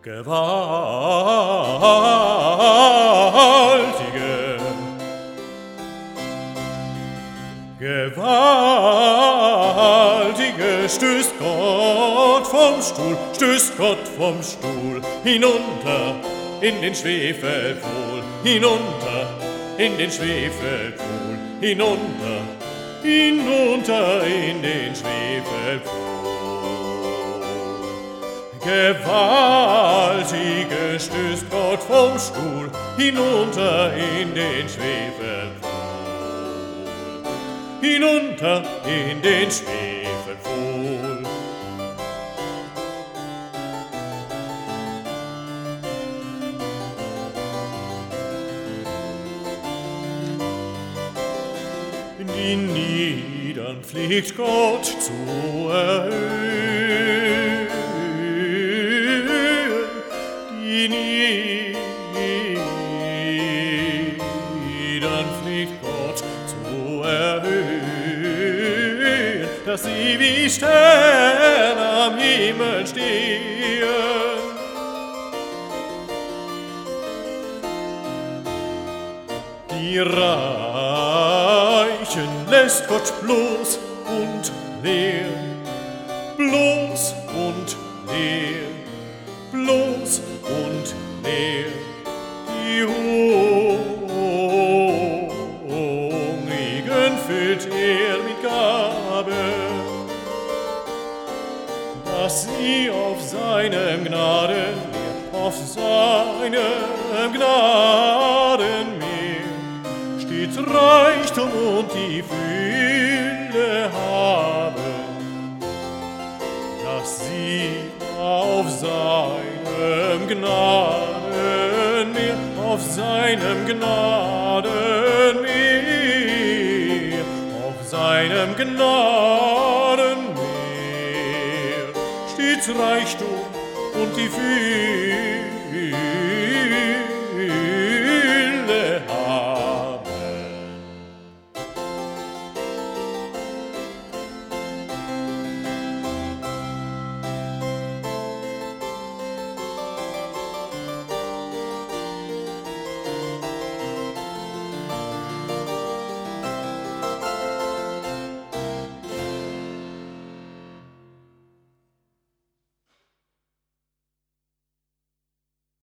Gewaltige stößt Gott vom Stuhl, hinunter in den Schwefelpfuhl, hinunter in den Schwefelpfuhl, hinunter in den Schwefelpfuhl. Gewaltige stößt Gott vom Stuhl, hinunter in den Schwefelpfuhl, hinunter in den Schwefelpfuhl. Die Niedern pflegt Gott zu erhöhen, die Niedern pflegt Gott zu erhöhen, dass sie wie Sterne am Himmel stehen. Die Reichen lässt Gott bloß und leer, bloß und leer, bloß und leer. Die Hungrigen füllt mit Gaben, dass sie auf seinem Gnadenmeer, auf seinem Gnadenmeer stets Reichtum und die Fülle haben, dass sie auf seinem Gnadenmeer, auf seinem Gnadenmeer, auf seinem Gnadenmeer stets Reichtum und die Fülle